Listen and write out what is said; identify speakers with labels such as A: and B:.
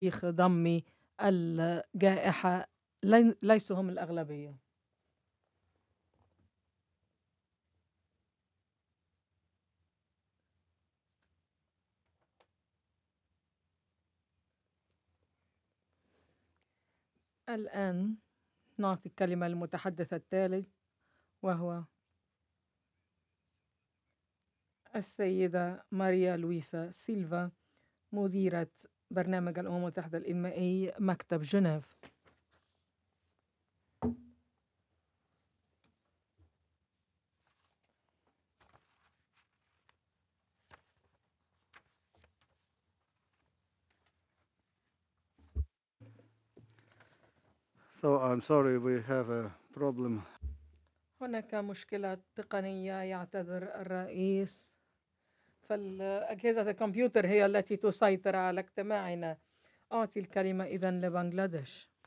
A: تاريخ ضم الجائحة ليسوا هم الأغلبية. الآن نعطي الكلمة للمتحدث الثالث، وهو السيدة ماريا لويسا سيلفا، مديرة برنامج الأمم المتحدة الإنمائي مكتب جنيف.
B: So I'm sorry, we have a problem.
A: هناك مشكلة تقنية، يعتذر الرئيس، فالأجهزة الكمبيوتر هي التي تسيطر على اجتماعنا. أعطي الكلمة إذن لبنغلاديش.